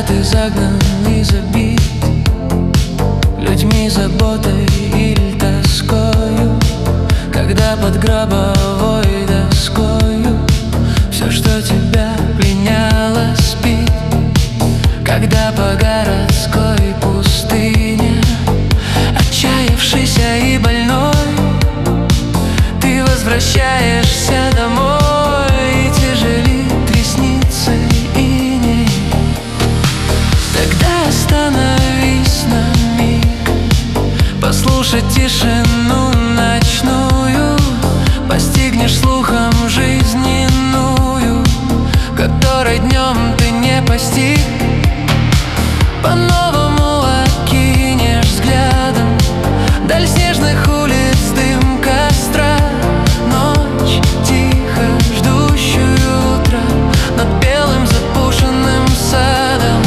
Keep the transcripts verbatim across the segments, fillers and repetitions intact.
ты загнан и забит людьми, заботой или тоскою, когда под гробовой доскою все, что тебя пленяло, спит. Когда по городской пустыне, отчаявшийся и больной, ты возвращаешься домой, и тяжелит ресницы иней. Тогда остановись на миг, послушать тишину ночную, постигнешь слухом жизненную, которой днем ты не постиг. По-новому окинешь взглядом даль снежных улиц, дым костра, ночь, тихо ждущую утра над белым запушенным садом.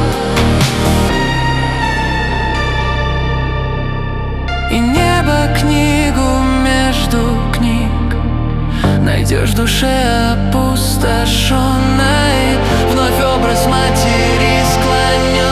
И небо книгу между книг найдешь в душе опустошенной, вновь образ матери склоненной.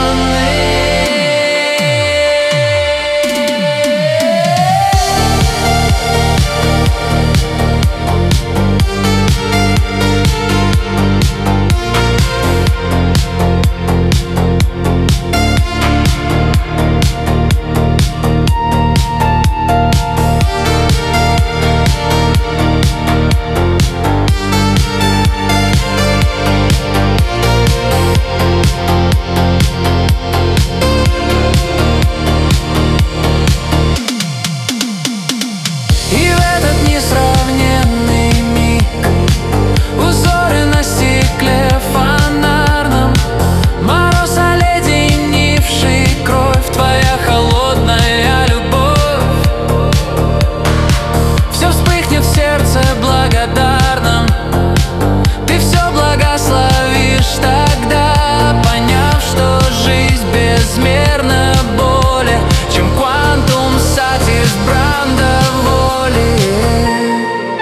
Несравненный миг, узоры на стекле фонарном, мороз, оледенивший кровь, твоя холодная любовь. Все вспыхнет в сердце благодарном, ты все благословишь тогда, поняв, что жизнь безмерно более, чем квантум сатис Бранда воли.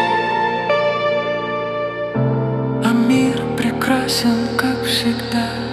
Мир прекрасен, как всегда.